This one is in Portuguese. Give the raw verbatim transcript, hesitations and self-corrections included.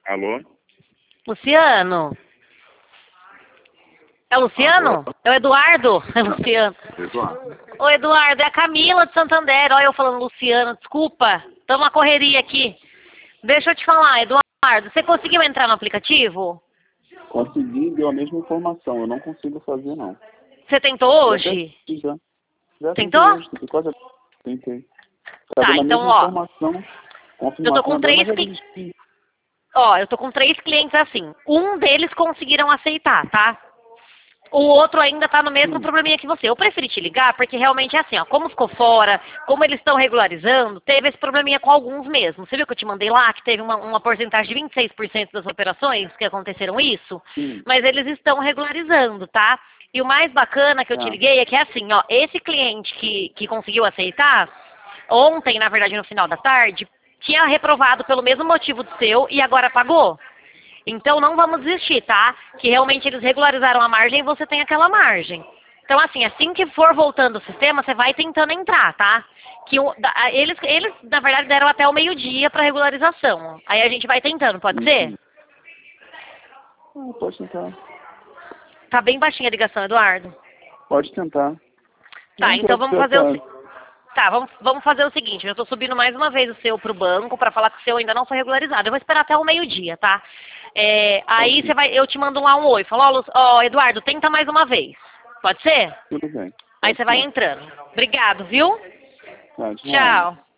Alô? Luciano? É o Luciano? Alô? É o Eduardo? É o Luciano. Eduardo. Ô, Eduardo, é a Camila de Santander. Olha eu falando Luciano, desculpa. Estamos uma correria aqui. Deixa eu te falar, Eduardo, você conseguiu entrar no aplicativo? Consegui, deu a mesma informação. Eu não consigo fazer, não. Você tentou hoje? Já, já tentei Tentou? hoje, tentei quase... Tentei. Tá Tá, dando a então, mesma ó. informação. Eu tô com Confirmação, três mas eu cli- desisti. Ó, eu tô com três clientes assim. Um deles conseguiram aceitar, tá? O outro ainda tá no mesmo Hum. probleminha que você. Eu preferi te ligar porque realmente é assim, ó. Como ficou fora, como eles estão regularizando, teve esse probleminha com alguns mesmo. Você viu que eu te mandei lá que teve uma, uma porcentagem de vinte e seis por cento das operações que aconteceram isso? Sim. Mas eles estão regularizando, tá? E o mais bacana que eu te Tá. liguei é que é assim, ó. Esse cliente que, que conseguiu aceitar, ontem, na verdade, no final da tarde, tinha reprovado pelo mesmo motivo do seu e agora pagou. Então não vamos desistir, tá? Que realmente eles regularizaram a margem e você tem aquela margem. Então, assim, assim que for voltando o sistema, você vai tentando entrar, tá? Que o- da- a- eles, eles, na verdade, deram até o meio-dia para regularização. Aí a gente vai tentando, pode ser? Uhum. Ah, pode tentar. Tá bem baixinha a ligação, Eduardo. Pode tentar. Tá, Não, então pra- vamos pra- fazer o, pra- se- tá, vamos, vamos fazer o seguinte. Eu tô subindo mais uma vez o seu pro banco para falar que o seu ainda não foi regularizado. Eu vou esperar até o meio-dia, tá? É, aí Ok. você vai, eu te mando um lá um oi. Fala, ó, Lu- ó, Eduardo, tenta mais uma vez. Pode ser? Tudo bem. Aí Pode você vai ser. entrando. Obrigado, viu? Tá, de nada. Tchau.